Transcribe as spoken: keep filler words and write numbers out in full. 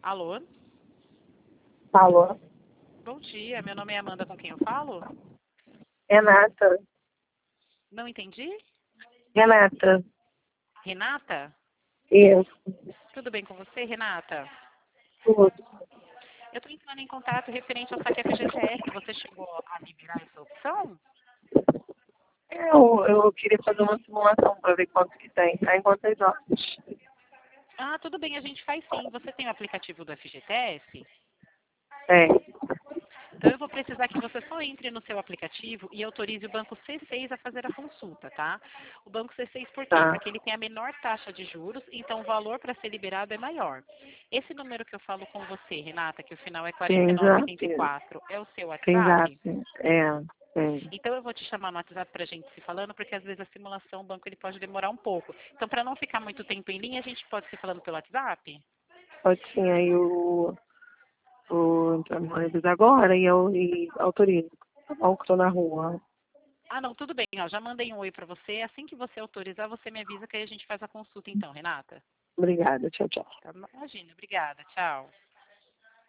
Alô? Alô? Bom dia, meu nome é Amanda, com quem eu falo? Renata. Não entendi? Renata. Renata? Isso. Tudo bem com você, Renata? Tudo. Eu estou entrando em contato referente ao saque F G T S. Você chegou a liberar essa opção? Eu, eu queria fazer uma simulação para ver quanto que tem. Tá em quantas horas? Ah, tudo bem, a gente faz sim. Você tem o aplicativo do F G T S? Tem. Então eu vou precisar que você só entre no seu aplicativo e autorize o banco C seis a fazer a consulta, tá? O banco C seis por quê? Tá. Porque ele tem a menor taxa de juros, então o valor para ser liberado é maior. Esse número que eu falo com você, Renata, que o final é quarenta e Tem nove já. oitenta e quatro, é o seu Tem já. WhatsApp? É. Tem. Então eu vou te chamar no WhatsApp para a gente se falando, porque às vezes a simulação, o banco ele pode demorar um pouco. Então para não ficar muito tempo em linha, a gente pode se falando pelo WhatsApp? Pode sim, aí o, o entrar no ônibus agora e eu e autorizo. Tá bom que tô na rua. Ah, não, tudo bem, ó, já mandei um oi para você. Assim que você autorizar, você me avisa que aí a gente faz a consulta então, Renata. Obrigada. Tchau, tchau. Tá, imagina, obrigada, tchau.